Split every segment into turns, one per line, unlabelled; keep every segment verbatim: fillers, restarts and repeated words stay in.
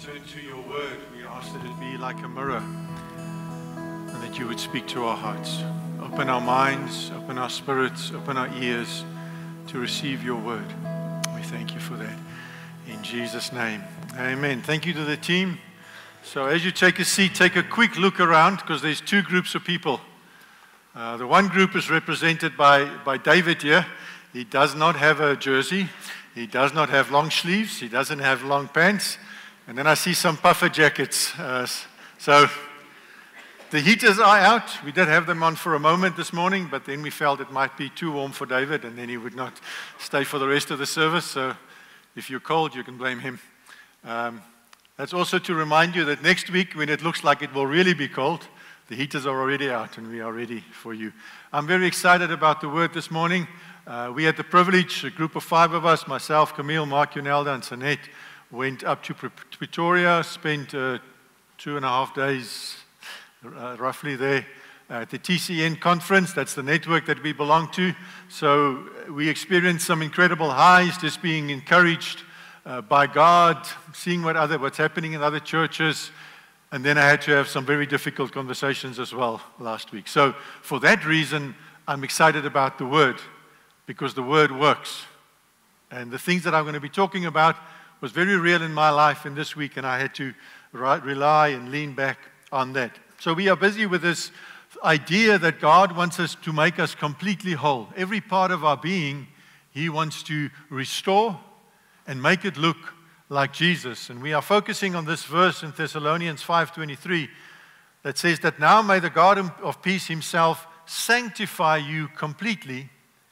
turn to your word, we ask that it be like a mirror and that you would speak to our hearts. Open our minds, open our spirits, open our ears to receive your word. We thank you for that. In Jesus' name, amen. Thank you to the team. So as you take a seat, take a quick look around because there's two groups of people. Uh, the one group is represented by, by David here. He does not have a jersey. He does not have long sleeves. He doesn't have long pants. And then I see some puffer jackets. Uh, so the heaters are out. We did have them on for a moment this morning, but then we felt it might be too warm for David, and then he would not stay for the rest of the service. So if you're cold, you can blame him. Um, that's also to remind you that next week, when it looks like it will really be cold, the heaters are already out, and we are ready for you. I'm very excited about the word this morning. Uh, we had the privilege, a group of five of us, myself, Camille, Mark, Yunelda, and Sanette, went up to Pretoria, spent uh, two and a half days uh, roughly there at the T C N conference. That's the network that we belong to. So we experienced some incredible highs, just being encouraged uh, by God, seeing what other what's happening in other churches. And then I had to have some very difficult conversations as well last week. So for that reason, I'm excited about the Word, because the Word works. And the things that I'm going to be talking about was very real in my life in this week, and I had to rely and lean back on that. So we are busy with this idea that God wants us to make us completely whole. Every part of our being, He wants to restore and make it look like Jesus. And we are focusing on this verse in Thessalonians five twenty-three that says that now may the God of peace Himself sanctify you completely,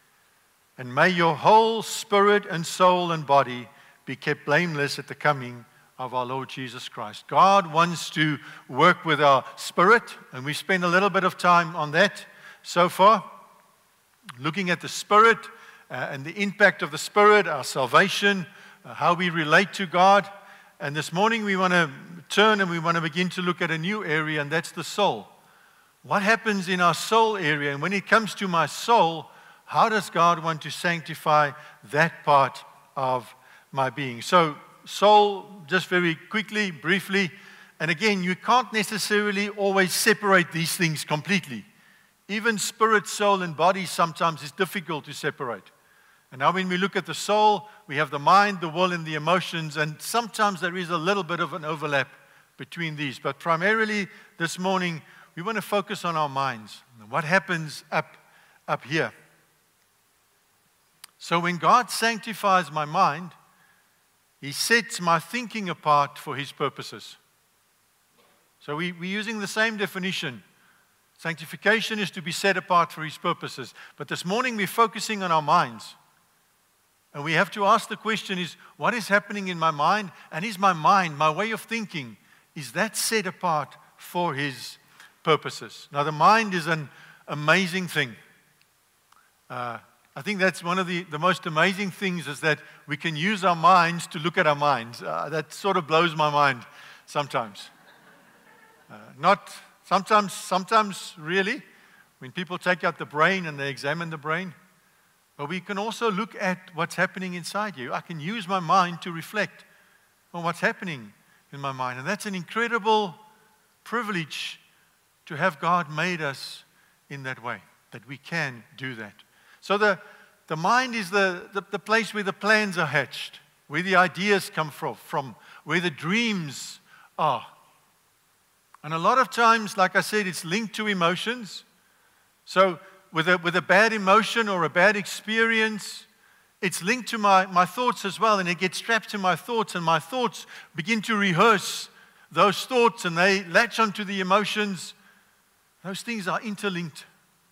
and may your whole spirit and soul and body be kept blameless at the coming of our Lord Jesus Christ. God wants to work with our spirit, and we spend a little bit of time on that so far, looking at the spirit uh, and the impact of the spirit, our salvation, uh, how we relate to God. And this morning we want to turn and we want to begin to look at a new area, and that's the soul. What happens in our soul area? And when it comes to my soul, how does God want to sanctify that part of my being? So, soul, just very quickly, briefly, and again, you can't necessarily always separate these things completely. Even spirit, soul, and body sometimes is difficult to separate. And now when we look at the soul, we have the mind, the will, and the emotions, and sometimes there is a little bit of an overlap between these. But primarily this morning, we want to focus on our minds. What happens up, up here? So when God sanctifies my mind, He sets my thinking apart for His purposes. So we, we're using the same definition. Sanctification is to be set apart for His purposes. But this morning we're focusing on our minds. And we have to ask the question is, what is happening in my mind? And is my mind, my way of thinking, is that set apart for His purposes? Now the mind is an amazing thing. Uh, I think that's one of the, the most amazing things is that we can use our minds to look at our minds. Uh, that sort of blows my mind sometimes. Uh, not sometimes, sometimes really, when people take out the brain and they examine the brain. But we can also look at what's happening inside you. I can use my mind to reflect on what's happening in my mind. And that's an incredible privilege to have God made us in that way, that we can do that. So the, the mind is the, the, the place where the plans are hatched, where the ideas come from, from, where the dreams are. And a lot of times, like I said, it's linked to emotions. So with a, with a bad emotion or a bad experience, it's linked to my, my thoughts as well, and it gets trapped to my thoughts, and my thoughts begin to rehearse those thoughts, and they latch onto the emotions. Those things are interlinked.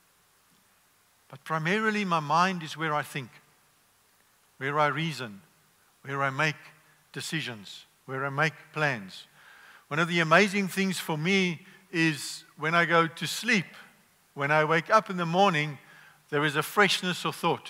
But primarily my mind is where I think, where I reason, where I make decisions, where I make plans. One of the amazing things for me is when I go to sleep, when I wake up in the morning, there is a freshness of thought.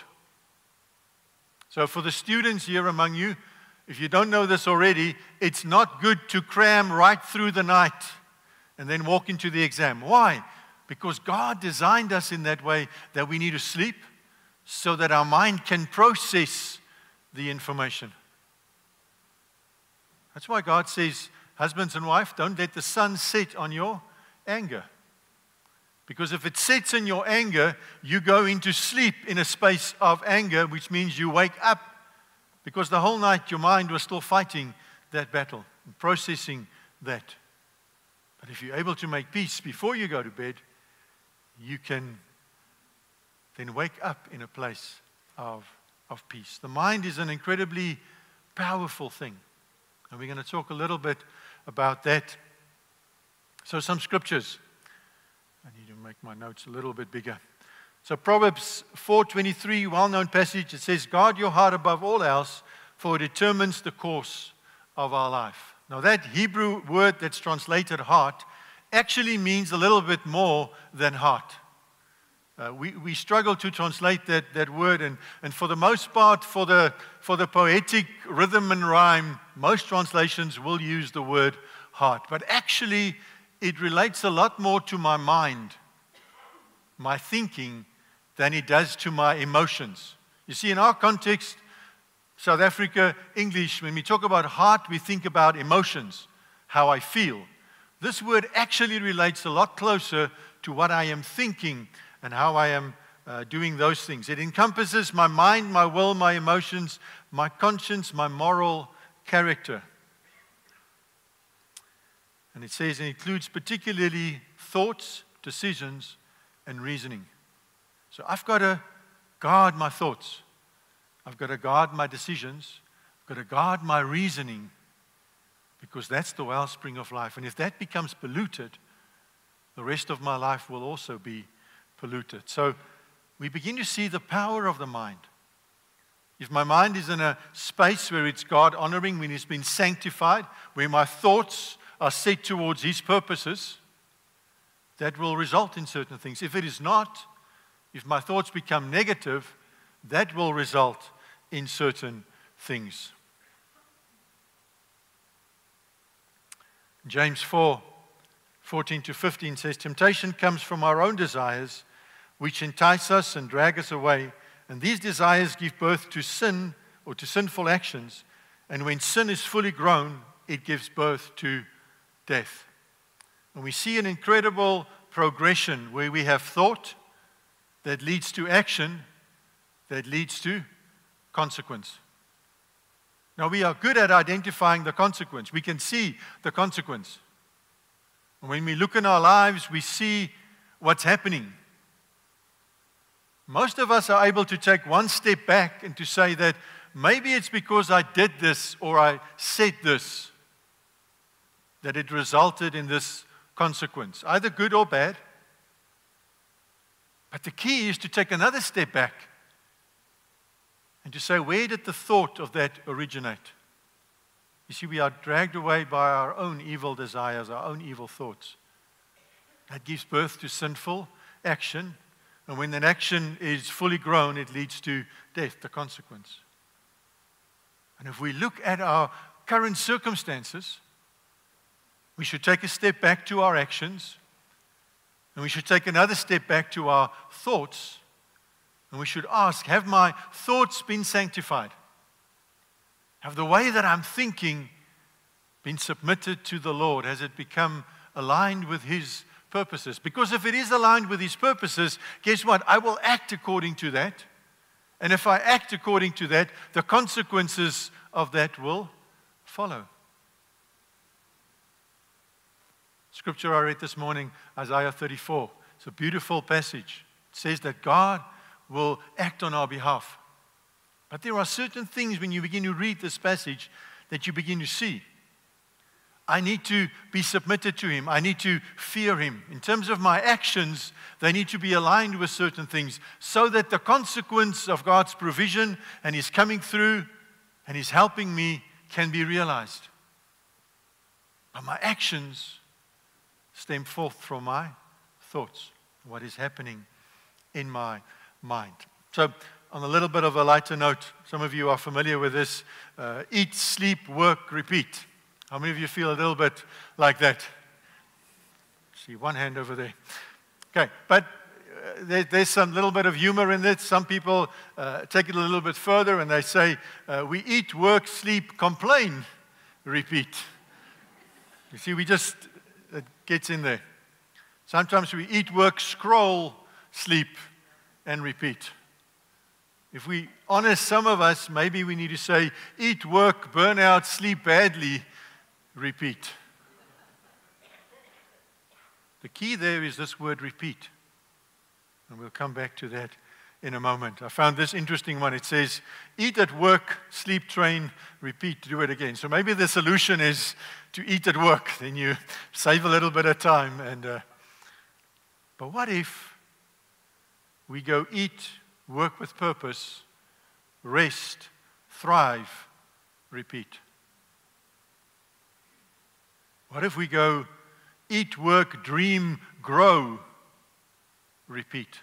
So for the students here among you, if you don't know this already, it's not good to cram right through the night and then walk into the exam. Why? Because God designed us in that way that we need to sleep so that our mind can process the information. That's why God says, Husbands and wife, don't let the sun set on your anger. Because if it sets in your anger, you go into sleep in a space of anger, which means you wake up because the whole night your mind was still fighting that battle and processing that. But if you're able to make peace before you go to bed, you can then wake up in a place of, of peace. The mind is an incredibly powerful thing. And we're going to talk a little bit about that. So some scriptures. I need to make my notes a little bit bigger. So Proverbs four twenty-three, well-known passage, it says, guard your heart above all else, for it determines the course of our life. Now that Hebrew word that's translated heart actually means a little bit more than heart. Uh, we, we struggle to translate that, that word, and, and for the most part, for the, for the poetic rhythm and rhyme, most translations will use the word heart. But actually, it relates a lot more to my mind, my thinking, than it does to my emotions. You see, in our context, South Africa, English, when we talk about heart, we think about emotions, how I feel. This word actually relates a lot closer to what I am thinking and how I am uh, doing those things. It encompasses my mind, my will, my emotions, my conscience, my moral character. And it says it includes particularly thoughts, decisions, and reasoning. So I've got to guard my thoughts. I've got to guard my decisions. I've got to guard my reasoning, because that's the wellspring of life. And if that becomes polluted, the rest of my life will also be polluted. So we begin to see the power of the mind. If my mind is in a space where it's God-honoring, when it's been sanctified, where my thoughts are set towards His purposes, that will result in certain things. If it is not, if my thoughts become negative, that will result in certain things. James four, fourteen to fifteen says, temptation comes from our own desires, which entice us and drag us away. And these desires give birth to sin or to sinful actions. And when sin is fully grown, it gives birth to death. And we see an incredible progression where we have thought that leads to action, that leads to consequence. Now, we are good at identifying the consequence. We can see the consequence. And when we look in our lives, we see what's happening. Most of us are able to take one step back and to say that maybe it's because I did this or I said this that it resulted in this consequence, either good or bad. But the key is to take another step back and to say, where did the thought of that originate? You see, we are dragged away by our own evil desires, our own evil thoughts. That gives birth to sinful action. And when that action is fully grown, it leads to death, the consequence. And if we look at our current circumstances, we should take a step back to our actions, and we should take another step back to our thoughts, and we should ask, have my thoughts been sanctified? Have the way that I'm thinking been submitted to the Lord? Has it become aligned with His purposes? Because if it is aligned with His purposes, guess what? I will act according to that. And if I act according to that, the consequences of that will follow. Scripture I read this morning, Isaiah thirty-four. It's a beautiful passage. It says that God will act on our behalf. But there are certain things when you begin to read this passage that you begin to see. I need to be submitted to Him. I need to fear Him. In terms of my actions, they need to be aligned with certain things so that the consequence of God's provision and His coming through and His helping me can be realized. But my actions stem forth from my thoughts, what is happening in my mind. So, on a little bit of a lighter note, some of you are familiar with this, uh, eat, sleep, work, repeat. How many of you feel a little bit like that? See one hand over there. Okay, but uh, there, there's some little bit of humor in it. Some people uh, take it a little bit further and they say, uh, we eat, work, sleep, complain, repeat. You see, we just, it gets in there. Sometimes we eat, work, scroll, sleep, and repeat. If we honest, some of us, maybe we need to say, eat, work, burn out, sleep badly, repeat. The key there is this word repeat. And we'll come back to that in a moment. I found this interesting one. It says, eat at work, sleep, train, repeat, do it again. So maybe the solution is to eat at work. Then you save a little bit of time. And uh, But what if we go eat, work with purpose, rest, thrive, repeat? What if we go eat, work, dream, grow, repeat?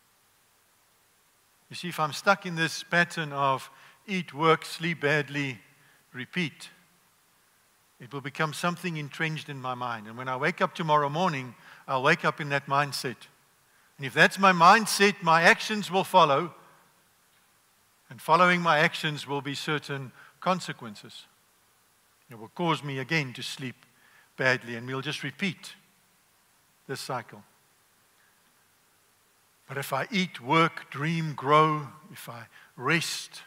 You see, if I'm stuck in this pattern of eat, work, sleep badly, repeat, it will become something entrenched in my mind. And when I wake up tomorrow morning, I'll wake up in that mindset. And if that's my mindset, my actions will follow. And following my actions will be certain consequences. It will cause me again to sleep badly. And we'll just repeat this cycle. But if I eat, work, dream, grow, if I rest,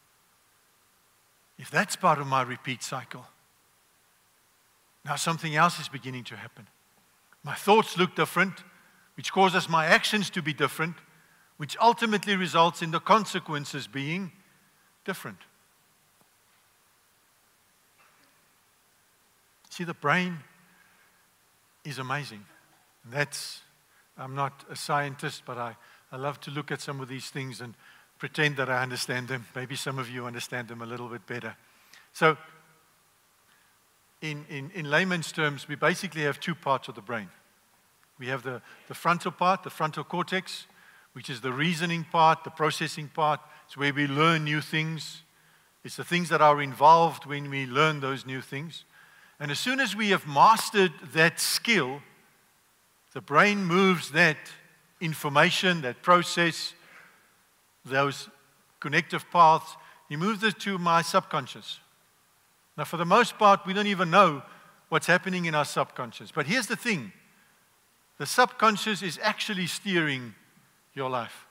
if that's part of my repeat cycle, now something else is beginning to happen. My thoughts look different, which causes my actions to be different, which ultimately results in the consequences being different. See, the brain is amazing. And that's, I'm not a scientist, but I, I love to look at some of these things and pretend that I understand them. Maybe some of you understand them a little bit better. So, in, in, in layman's terms, we basically have two parts of the brain. We have the, the frontal part, the frontal cortex, which is the reasoning part, the processing part. It's where we learn new things. It's the things that are involved when we learn those new things. And as soon as we have mastered that skill, the brain moves that information, that process, those connective paths, he moves it to my subconscious. Now, for the most part, we don't even know what's happening in our subconscious. But here's the thing. The subconscious is actually steering your life.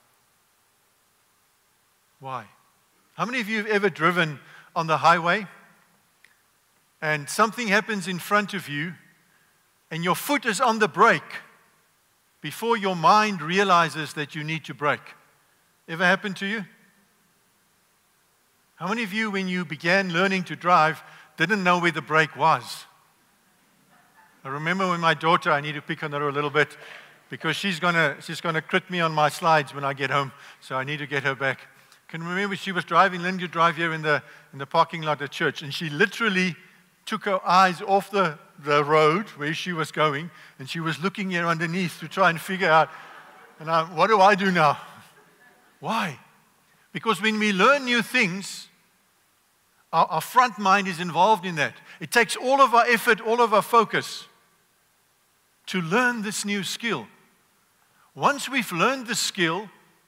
Why? How many of you have ever driven on the highway and something happens in front of you and your foot is on the brake before your mind realizes that you need to brake? Ever happened to you? How many of you, when you began learning to drive, didn't know where the brake was? I remember when my daughter, I need to pick on her a little bit because she's gonna she's gonna crit me on my slides when I get home, so I need to get her back. Can you remember she was driving, learning to drive here in the in the parking lot at church, and she literally took her eyes off the, the road where she was going, and she was looking here underneath to try and figure out, and I, what do I do now? Why? Because when we learn new things, our, our front mind is involved in that. It takes all of our effort, all of our focus to learn this new skill. Once we've learned the skill,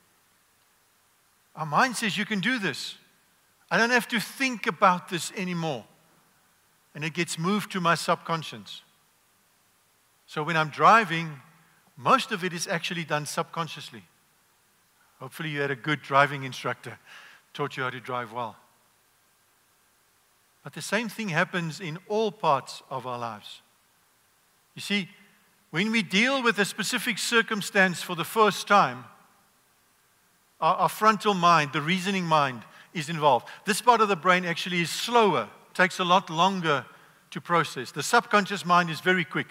our mind says, you can do this. I don't have to think about this anymore. And it gets moved to my subconscious. So when I'm driving, most of it is actually done subconsciously. Hopefully you had a good driving instructor, taught you how to drive well. But the same thing happens in all parts of our lives. You see, when we deal with a specific circumstance for the first time, our, our frontal mind, the reasoning mind, is involved. This part of the brain actually is slower, takes a lot longer to process. The subconscious mind is very quick.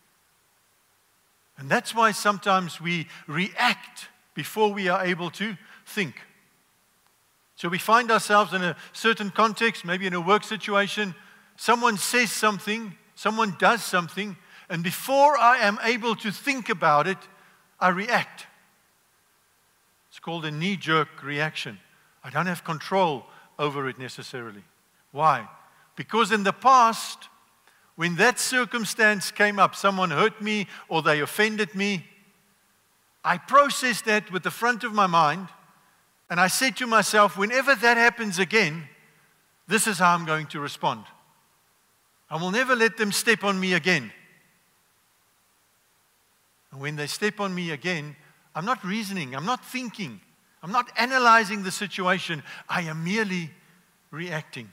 And that's why sometimes we react before we are able to think. So we find ourselves in a certain context, maybe in a work situation, someone says something, someone does something, and before I am able to think about it, I react. It's called a knee-jerk reaction. I don't have control over it necessarily. Why? Because in the past, when that circumstance came up, someone hurt me or they offended me, I processed that with the front of my mind, and I said to myself, whenever that happens again, this is how I'm going to respond. I will never let them step on me again. And when they step on me again, I'm not reasoning, I'm not thinking, I'm not analyzing the situation, I am merely reacting.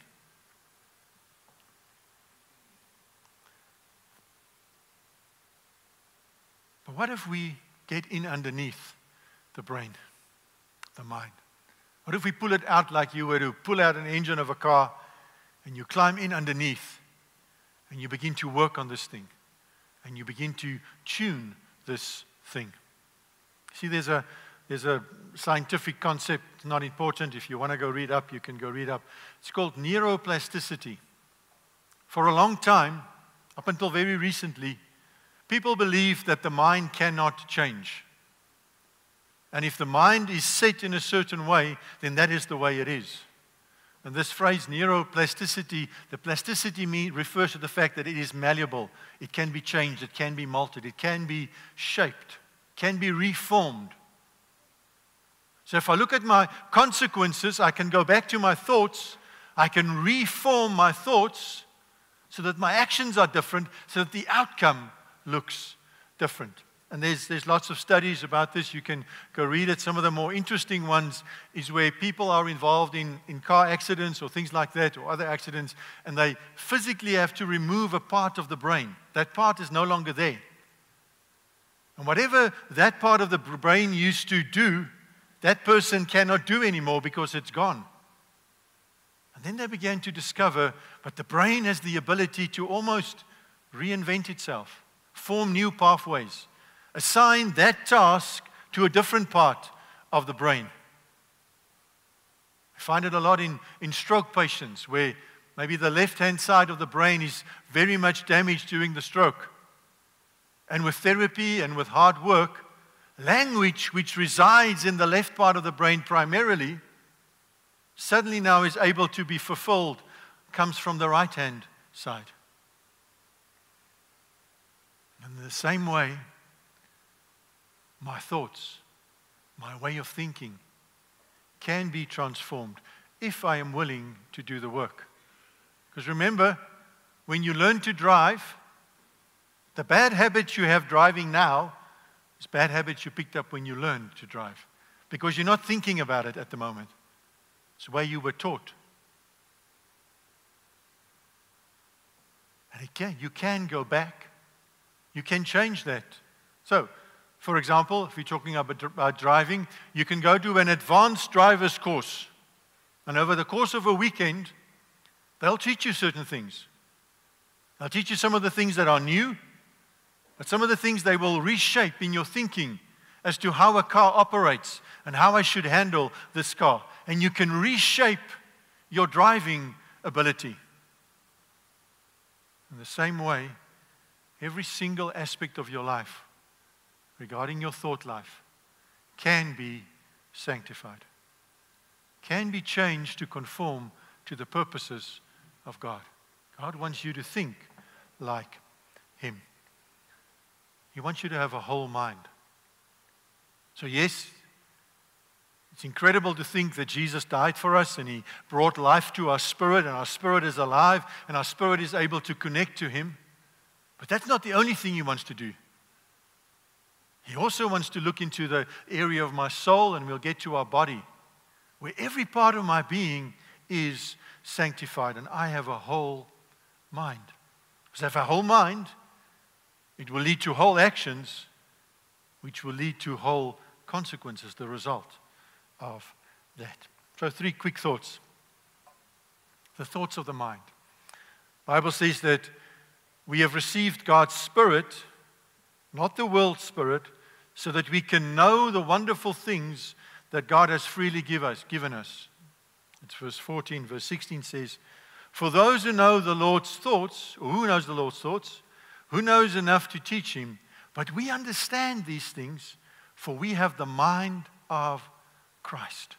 But what if we get in underneath the brain, the mind? What if we pull it out like you were to pull out an engine of a car, and you climb in underneath and you begin to work on this thing and you begin to tune this thing? See, there's a there's a scientific concept, it's not important. If you want to go read up, you can go read up. It's called neuroplasticity. For a long time, up until very recently, people believe that the mind cannot change. And if the mind is set in a certain way, then that is the way it is. And this phrase, neuroplasticity, the plasticity mean, refers to the fact that it is malleable. It can be changed, it can be molded, it can be shaped, can be reformed. So if I look at my consequences, I can go back to my thoughts, I can reform my thoughts so that my actions are different, so that the outcome looks different. And there's, there's lots of studies about this. You can go read it. Some of the more interesting ones is where people are involved in, in car accidents or things like that, or other accidents, and they physically have to remove a part of the brain. That part is no longer there. And whatever that part of the brain used to do, that person cannot do anymore because it's gone. And then they began to discover, but the brain has the ability to almost reinvent itself, form new pathways, assign that task to a different part of the brain. I find it a lot in, in stroke patients where maybe the left-hand side of the brain is very much damaged during the stroke. And with therapy and with hard work, language which resides in the left part of the brain primarily, suddenly now is able to be fulfilled, comes from the right-hand side. And in the same way, my thoughts, my way of thinking can be transformed if I am willing to do the work. Because remember, when you learn to drive, the bad habits you have driving now is bad habits you picked up when you learned to drive. Because you're not thinking about it at the moment. It's the way you were taught. And again, you can go back. You can change that. So, for example, if we're talking about driving, you can go do an advanced driver's course. And over the course of a weekend, they'll teach you certain things. They'll teach you some of the things that are new, but some of the things they will reshape in your thinking as to how a car operates and how I should handle this car. And you can reshape your driving ability. In the same way, every single aspect of your life regarding your thought life can be sanctified, can be changed to conform to the purposes of God. God wants you to think like Him. He wants you to have a whole mind. So yes, it's incredible to think that Jesus died for us and He brought life to our spirit, and our spirit is alive and our spirit is able to connect to Him. But that's not the only thing He wants to do. He also wants to look into the area of my soul, and we'll get to our body, where every part of my being is sanctified, and I have a whole mind. Because if I have a whole mind, it will lead to whole actions, which will lead to whole consequences, the result of that. So three quick thoughts. The thoughts of the mind. The Bible says that we have received God's Spirit, not the world's spirit, so that we can know the wonderful things that God has freely give us, given us. It's verse fourteen. Verse sixteen says, for those who know the Lord's thoughts, or who knows the Lord's thoughts, who knows enough to teach Him, but we understand these things, for we have the mind of Christ.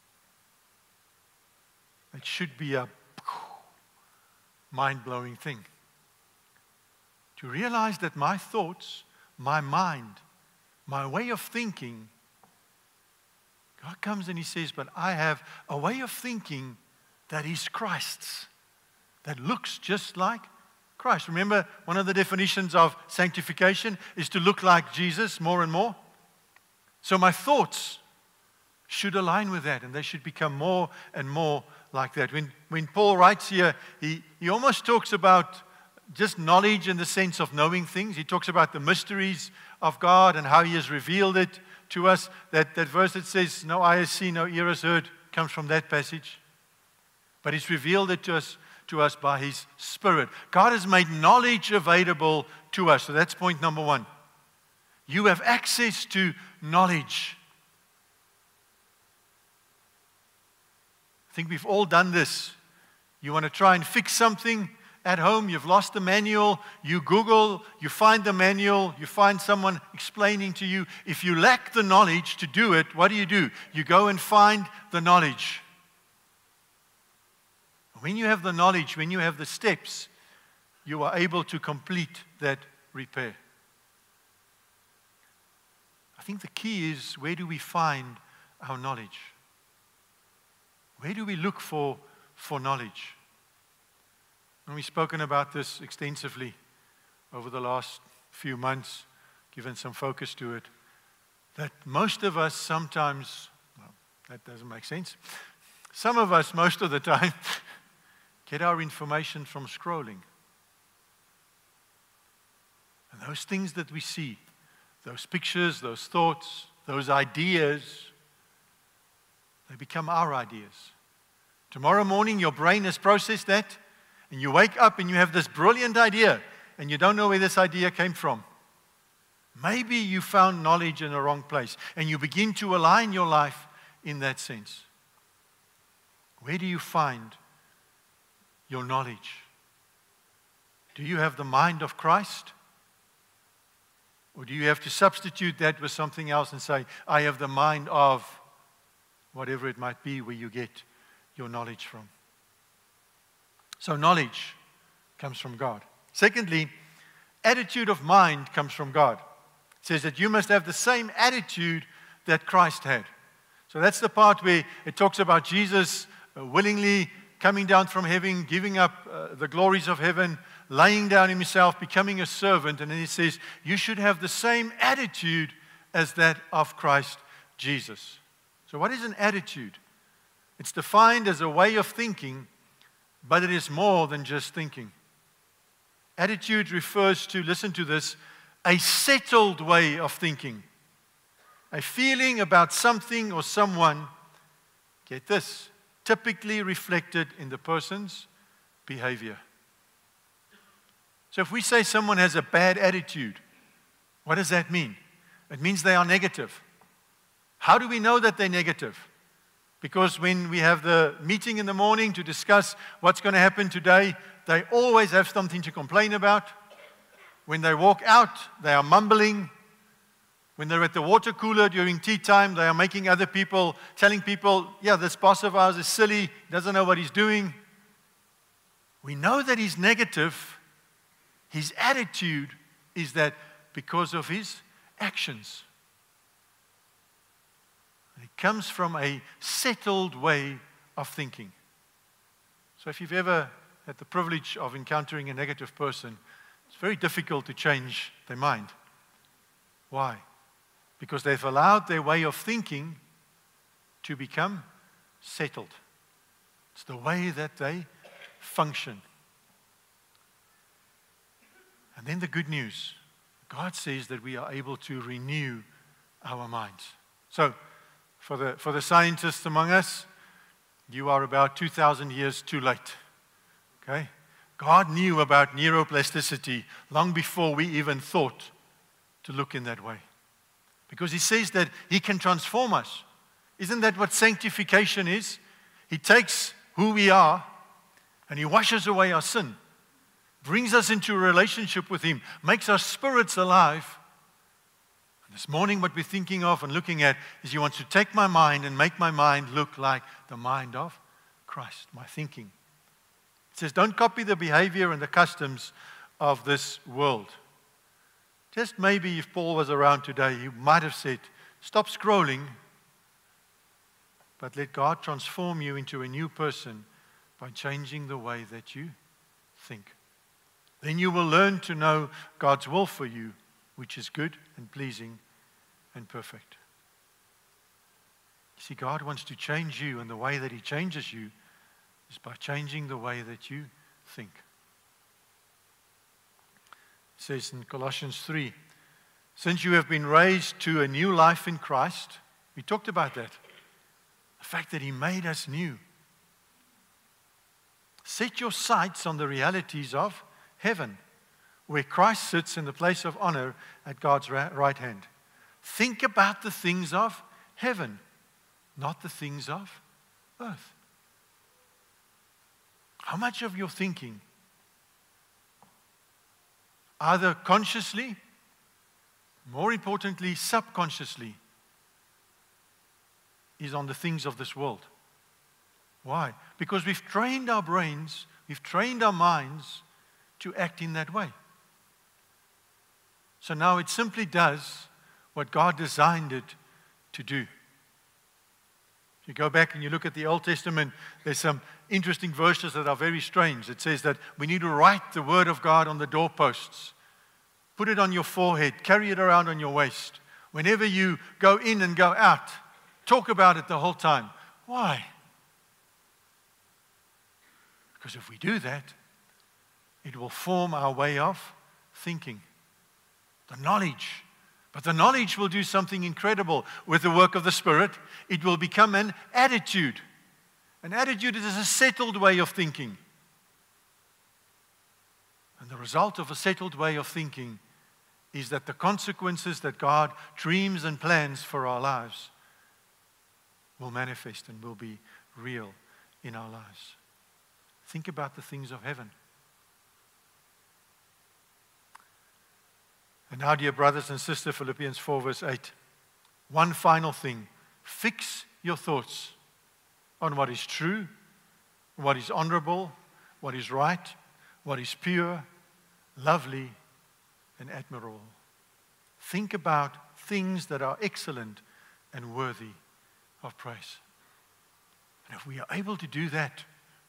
It should be a mind-blowing thing. To realize that my thoughts, my mind, my way of thinking, God comes and He says, but I have a way of thinking that is Christ's, that looks just like Christ. Remember, one of the definitions of sanctification is to look like Jesus more and more. So my thoughts should align with that, and they should become more and more like that. When, when Paul writes here, he, he almost talks about just knowledge in the sense of knowing things. He talks about the mysteries of God and how He has revealed it to us. That, that verse that says, no eye has seen, no ear has heard, comes from that passage. But He's revealed it to us, to us by His Spirit. God has made knowledge available to us. So that's point number one. You have access to knowledge. I think we've all done this. You want to try and fix something at home, you've lost the manual, you Google, you find the manual, you find someone explaining to you. If you lack the knowledge to do it, what do you do? You go and find the knowledge. When you have the knowledge, when you have the steps, you are able to complete that repair. I think the key is, where do we find our knowledge? Where do we look for, for knowledge? And we've spoken about this extensively over the last few months, given some focus to it, that most of us sometimes, well, that doesn't make sense, some of us most of the time get our information from scrolling. And those things that we see, those pictures, those thoughts, those ideas, they become our ideas. Tomorrow morning, your brain has processed that, and you wake up and you have this brilliant idea, and you don't know where this idea came from. Maybe you found knowledge in the wrong place, and you begin to align your life in that sense. Where do you find your knowledge? Do you have the mind of Christ? Or do you have to substitute that with something else and say, I have the mind of whatever it might be where you get your knowledge from? So knowledge comes from God. Secondly, attitude of mind comes from God. It says that you must have the same attitude that Christ had. So that's the part where it talks about Jesus uh, willingly coming down from heaven, giving up uh, the glories of heaven, laying down himself, becoming a servant. And then it says, you should have the same attitude as that of Christ Jesus. So what is an attitude? It's defined as a way of thinking, but it is more than just thinking. Attitude refers to, listen to this, a settled way of thinking. A feeling about something or someone, get this, typically reflected in the person's behavior. So if we say someone has a bad attitude, what does that mean? It means they are negative. How do we know that they're negative? Because when we have the meeting in the morning to discuss what's going to happen today, they always have something to complain about. When they walk out, they are mumbling. When they're at the water cooler during tea time, they are making other people, telling people, yeah, this boss of ours is silly, doesn't know what he's doing. We know that he's negative. His attitude is that because of his actions. It comes from a settled way of thinking. So if you've ever had the privilege of encountering a negative person, it's very difficult to change their mind. Why? Because they've allowed their way of thinking to become settled. It's the way that they function. And then the good news. God says that we are able to renew our minds. So, For the, for the scientists among us, you are about two thousand years too late. Okay? God knew about neuroplasticity long before we even thought to look in that way. Because He says that He can transform us. Isn't that what sanctification is? He takes who we are and He washes away our sin, brings us into a relationship with Him, makes our spirits alive. This morning what we're thinking of and looking at is He wants to take my mind and make my mind look like the mind of Christ, my thinking. It says, don't copy the behavior and the customs of this world. Just maybe if Paul was around today, he might have said, stop scrolling, but let God transform you into a new person by changing the way that you think. Then you will learn to know God's will for you, which is good and pleasing and perfect. You see, God wants to change you, and the way that He changes you is by changing the way that you think. It says in Colossians three, since you have been raised to a new life in Christ, we talked about that. The fact that He made us new. Set your sights on the realities of heaven, where Christ sits in the place of honor at God's right hand. Think about the things of heaven, not the things of earth. How much of your thinking, either consciously, more importantly, subconsciously, is on the things of this world? Why? Because we've trained our brains, we've trained our minds to act in that way. So now it simply does what God designed it to do. If you go back and you look at the Old Testament, there's some interesting verses that are very strange. It says that we need to write the word of God on the doorposts. Put it on your forehead. Carry it around on your waist. Whenever you go in and go out, talk about it the whole time. Why? Because if we do that, it will form our way of thinking. The knowledge. But the knowledge will do something incredible with the work of the Spirit. It will become an attitude. An attitude is a settled way of thinking. And the result of a settled way of thinking is that the consequences that God dreams and plans for our lives will manifest and will be real in our lives. Think about the things of heaven. And now, dear brothers and sisters, Philippians four verse eight. One final thing. Fix your thoughts on what is true, what is honorable, what is right, what is pure, lovely, and admirable. Think about things that are excellent and worthy of praise. And if we are able to do that,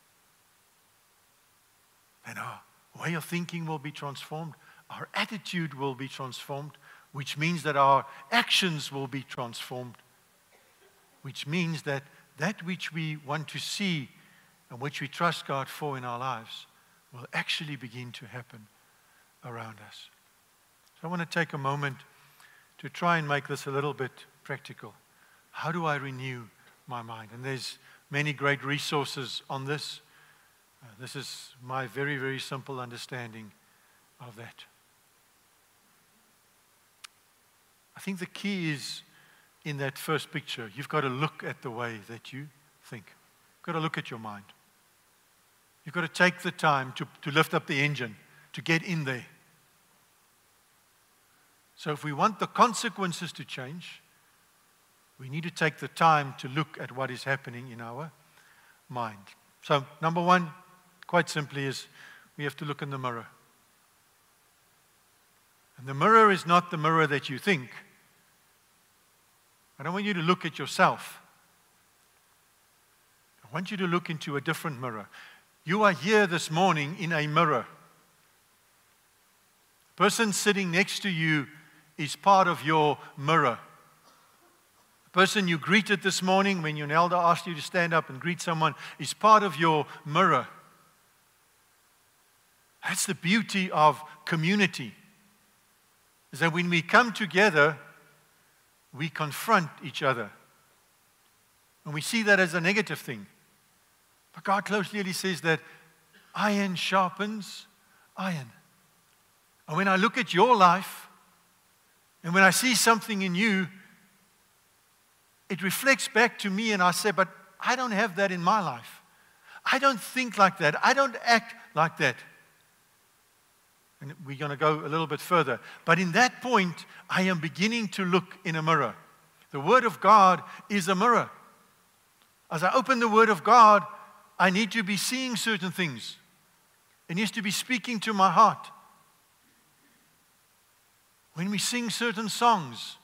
then our way of thinking will be transformed. Our attitude will be transformed, which means that our actions will be transformed, which means that that which we want to see and which we trust God for in our lives will actually begin to happen around us. So I want to take a moment to try and make this a little bit practical. How do I renew my mind? And there's many great resources on this. Uh, this is my very, very simple understanding of that. I think the key is in that first picture. You've got to look at the way that you think. You've got to look at your mind. You've got to take the time to, to lift up the engine, to get in there. So if we want the consequences to change, we need to take the time to look at what is happening in our mind. So number one, quite simply, is we have to look in the mirror. And the mirror is not the mirror that you think. I don't want you to look at yourself. I want you to look into a different mirror. You are here this morning in a mirror. The person sitting next to you is part of your mirror. The person you greeted this morning when your elder asked you to stand up and greet someone is part of your mirror. That's the beauty of community. Is that when we come together, we confront each other. And we see that as a negative thing. But God clearly says that iron sharpens iron. And when I look at your life, and when I see something in you, it reflects back to me and I say, but I don't have that in my life. I don't think like that. I don't act like that. And we're going to go a little bit further. But in that point, I am beginning to look in a mirror. The Word of God is a mirror. As I open the Word of God, I need to be seeing certain things. It needs to be speaking to my heart. When we sing certain songs,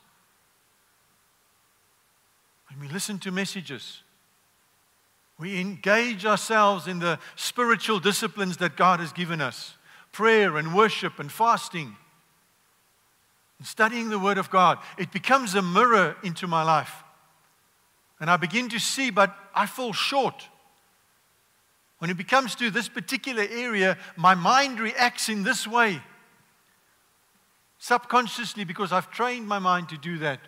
when we listen to messages, we engage ourselves in the spiritual disciplines that God has given us. prayer and worship and fasting and studying the Word of God, it becomes a mirror into my life. And I begin to see, but I fall short. When it comes to this particular area, my mind reacts in this way. Subconsciously, because I've trained my mind to do that.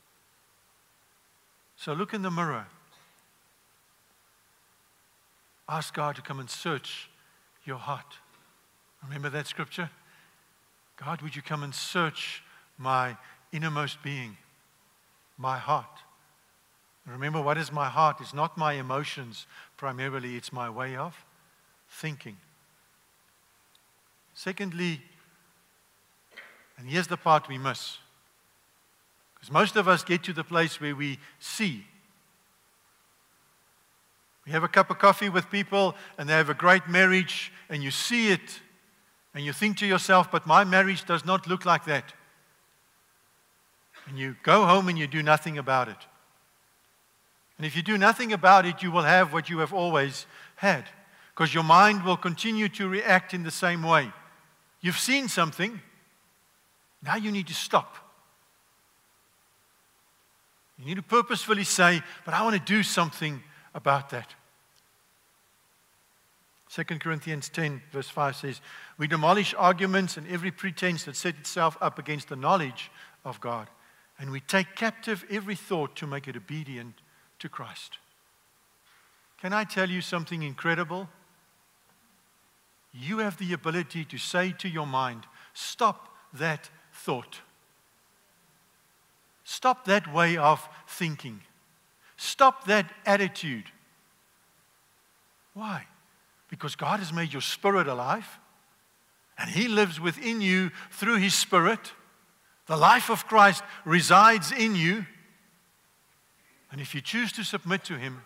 So look in the mirror. Ask God to come and search your heart. Remember that scripture? God, would you come and search my innermost being, my heart? And remember, what is my heart? It's not my emotions primarily, it's my way of thinking. Secondly, and here's the part we miss, because most of us get to the place where we see. You have a cup of coffee with people and they have a great marriage and you see it and you think to yourself, but my marriage does not look like that. And you go home and you do nothing about it. And if you do nothing about it, you will have what you have always had, because your mind will continue to react in the same way. You've seen something, now you need to stop. You need to purposefully say, but I want to do something about that. Second Corinthians ten verse five says, we demolish arguments and every pretense that set itself up against the knowledge of God, and we take captive every thought to make it obedient to Christ. Can I tell you something incredible? You have the ability to say to your mind, stop that thought. Stop that way of thinking. Stop that attitude. Why? Because God has made your spirit alive, and He lives within you through His Spirit. The life of Christ resides in you. And if you choose to submit to Him,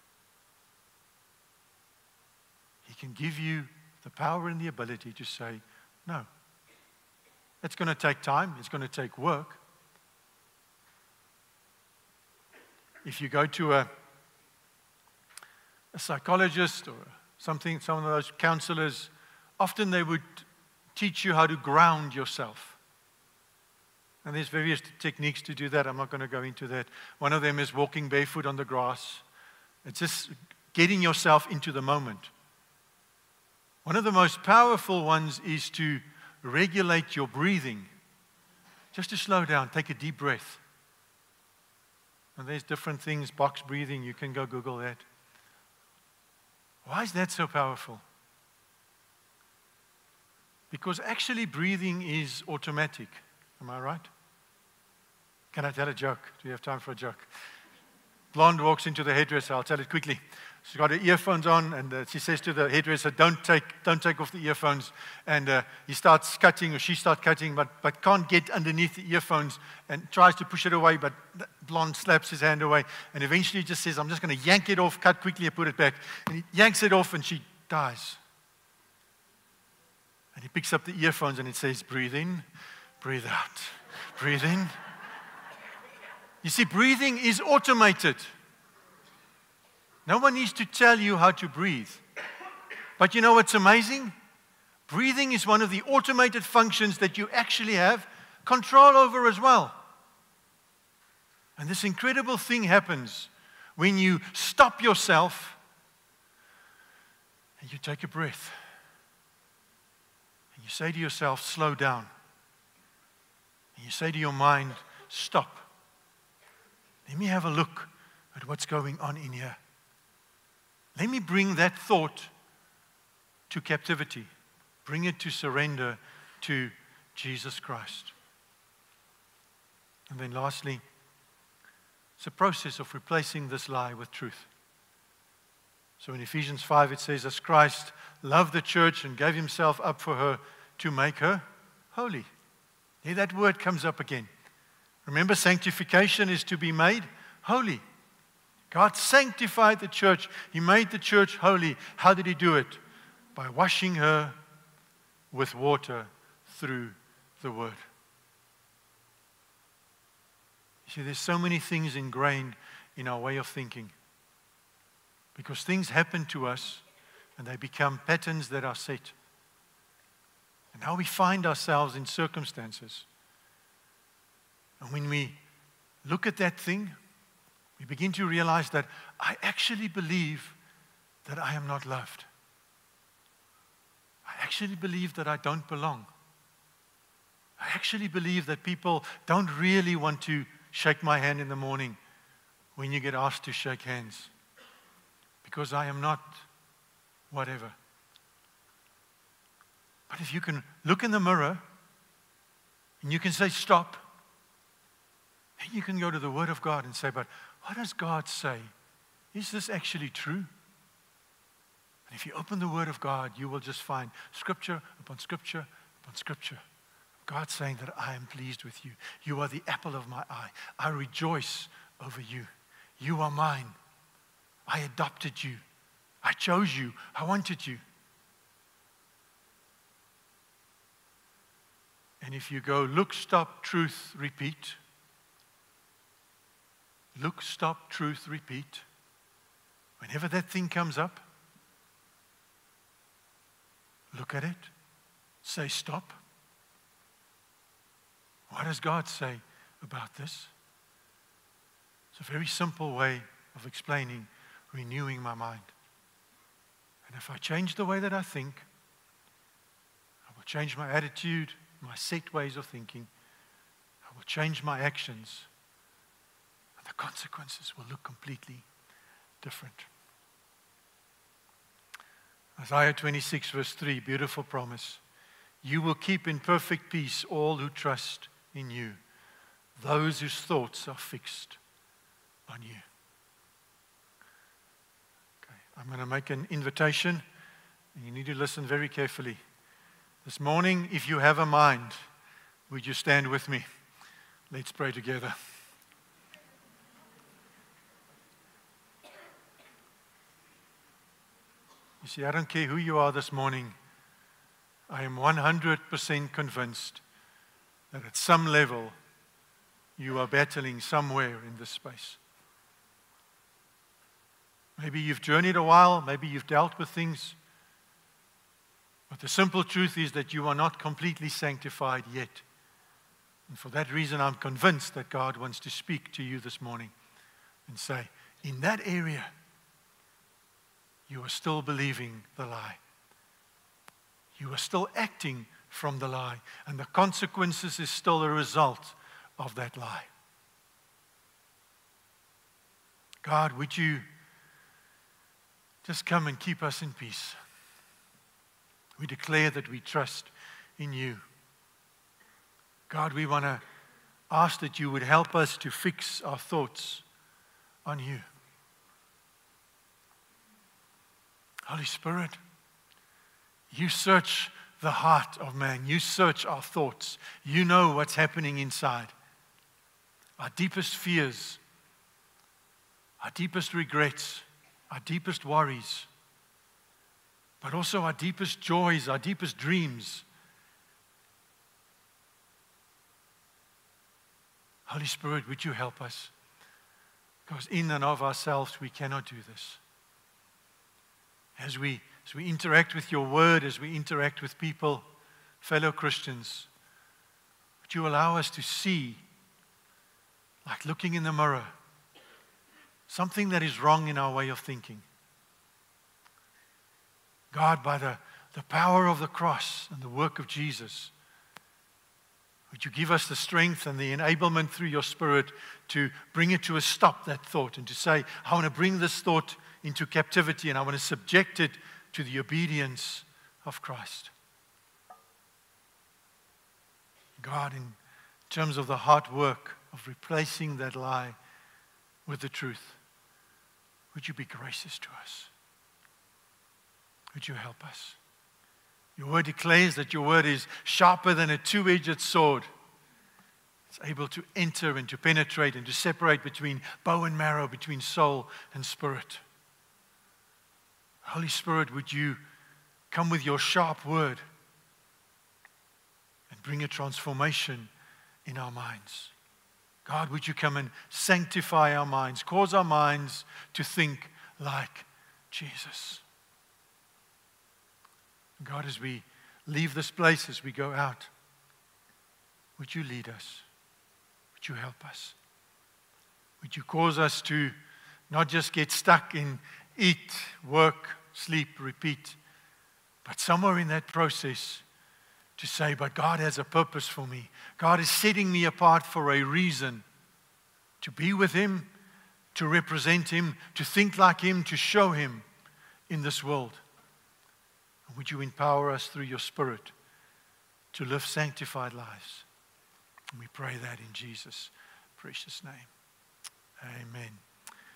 He can give you the power and the ability to say, no. It's going to take time. It's going to take work. If you go to a, a psychologist or something, some of those counselors, often they would teach you how to ground yourself. And there's various techniques to do that. I'm not going to go into that. One of them is walking barefoot on the grass. It's just getting yourself into the moment. One of the most powerful ones is to regulate your breathing. Just to slow down, take a deep breath. And there's different things, box breathing, you can go Google that. Why is that so powerful? Because actually breathing is automatic. Am I right? Can I tell a joke? Do you have time for a joke? Blonde walks into the hairdresser. I'll tell it quickly. She's got her earphones on, and uh, she says to the hairdresser, don't take, don't take off the earphones. And uh, he starts cutting, or she starts cutting, but, but can't get underneath the earphones and tries to push it away, but the blonde slaps his hand away. And eventually just says, I'm just going to yank it off, cut quickly and put it back. And he yanks it off, and she dies. And he picks up the earphones, and it says, breathe in, breathe out, breathe in. You see, breathing is automated. No one needs to tell you how to breathe. But you know what's amazing? Breathing is one of the automated functions that you actually have control over as well. And this incredible thing happens when you stop yourself and you take a breath. And you say to yourself, slow down. And you say to your mind, stop. Let me have a look at what's going on in here. Let me bring that thought to captivity. Bring it to surrender to Jesus Christ. And then lastly, it's a process of replacing this lie with truth. So in Ephesians five it says, as Christ loved the church and gave Himself up for her to make her holy. Here that word comes up again. Remember, sanctification is to be made holy. God sanctified the church. He made the church holy. How did He do it? By washing her with water through the Word. You see, there's so many things ingrained in our way of thinking. Because things happen to us and they become patterns that are set. And how we find ourselves in circumstances. And when we look at that thing, we begin to realize that I actually believe that I am not loved. I actually believe that I don't belong. I actually believe that people don't really want to shake my hand in the morning when you get asked to shake hands, because I am not whatever. But if you can look in the mirror and you can say, stop, then you can go to the Word of God and say, but what does God say? Is this actually true? And if you open the Word of God, you will just find Scripture upon Scripture upon Scripture. God saying that I am pleased with you. You are the apple of my eye. I rejoice over you. You are mine. I adopted you. I chose you. I wanted you. And if you go, look, stop, truth, repeat. Look, stop, truth, repeat. Whenever that thing comes up, look at it. Say stop. What does God say about this? It's a very simple way of explaining renewing my mind. And if I change the way that I think, I will change my attitude, my set ways of thinking. I will change my actions. And the consequences will look completely different. Isaiah twenty-six verse three, beautiful promise. You will keep in perfect peace all who trust in you, those whose thoughts are fixed on you. Okay, I'm going to make an invitation, and you need to listen very carefully. This morning, if you have a mind, would you stand with me? Let's pray together. You see, I don't care who you are this morning. I am one hundred percent convinced that at some level you are battling somewhere in this space. Maybe you've journeyed a while, maybe you've dealt with things, but the simple truth is that you are not completely sanctified yet. And for that reason, I'm convinced that God wants to speak to you this morning and say, in that area, you are still believing the lie. You are still acting from the lie, and the consequences is still a result of that lie. God, would you just come and keep us in peace? We declare that we trust in you. God, we want to ask that you would help us to fix our thoughts on you. Holy Spirit, you search the heart of man. You search our thoughts. You know what's happening inside. Our deepest fears, our deepest regrets, our deepest worries, but also our deepest joys, our deepest dreams. Holy Spirit, would you help us? Because in and of ourselves, we cannot do this. As we, as we interact with your word, as we interact with people, fellow Christians, would you allow us to see, like looking in the mirror, something that is wrong in our way of thinking. God, by the, the power of the cross and the work of Jesus, would you give us the strength and the enablement through your Spirit to bring it to a stop, that thought, and to say, I want to bring this thought into captivity and I want to subject it to the obedience of Christ. God, in terms of the hard work of replacing that lie with the truth, would you be gracious to us? Would you help us? Your word declares that your word is sharper than a two-edged sword. It's able to enter and to penetrate and to separate between bow and marrow, between soul and spirit. Holy Spirit, would you come with your sharp word and bring a transformation in our minds? God, would you come and sanctify our minds, cause our minds to think like Jesus? God, as we leave this place, as we go out, would you lead us? Would you help us? Would you cause us to not just get stuck in eat, work, sleep, repeat, but somewhere in that process to say, but God has a purpose for me. God is setting me apart for a reason, to be with Him, to represent Him, to think like Him, to show Him in this world. And would you empower us through your Spirit to live sanctified lives? And we pray that in Jesus' precious name. Amen.